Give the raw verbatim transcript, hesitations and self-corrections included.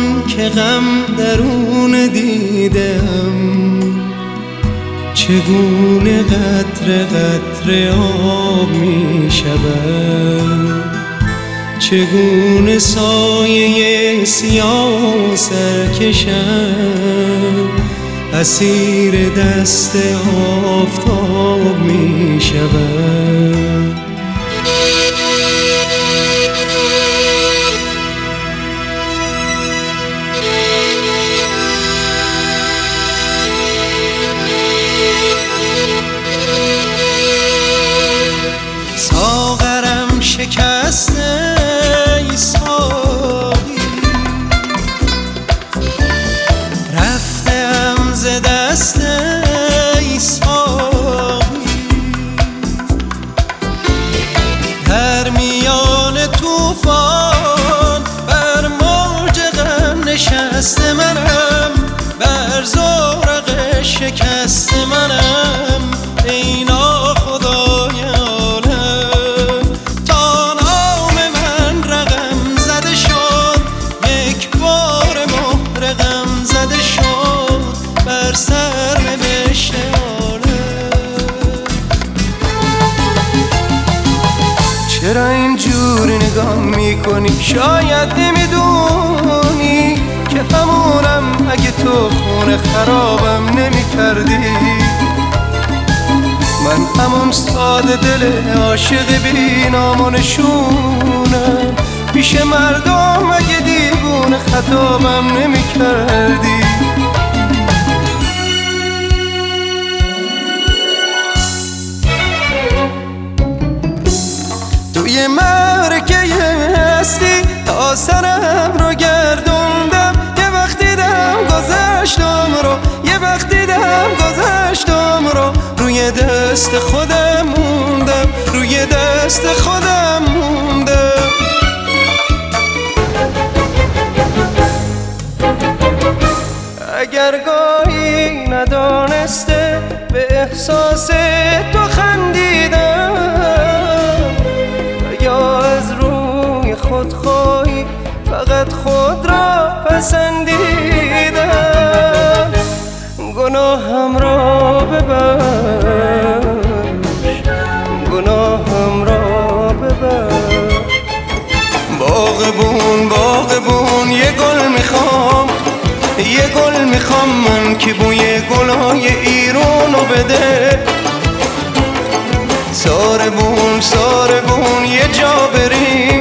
که غم درون دیدم، چگونه قطره قطره آب می شود، چگونه سایه سیاه سرکشم اسیر دست آفتاب می شود. ساغرم شکسته ای ساقی، رفتم ز دست ای ساقی، در میان طوفان بر موج غم نشسته منم، بر زورق شکست منم ای ناخدای عالم. تا نام من رقم زده شد، یک بار مهر غم زده شد بر سر نوشته عالم. چرا اینجوری نگاه میکنی؟ شاید نمیدونی که همونم اگه تو خونه خرابم نمی کردی. من همون ساده دل عاشق بی نام و نشونم، پیش مردم اگه دیوونه خطابم نمی کردی. توی مرکه هستی تا سرم رو گردوندم، یه وقت دیدم گذشتم رو، یه وقت دیدم گذشتم رو، روی دست خودم موندم، روی دست خودم موندم. اگر گاهی ندانسته به احساس تو خندیدم، یا از روی خودخواهی فقط خود را پسندیدم، گناهم را ببخش، گناهم را ببخش. باغبون باغبون یه گل میخوام، یه گل میخوام من که بوی گلای ایرونو بده. ساربون ساربون یه جا بریم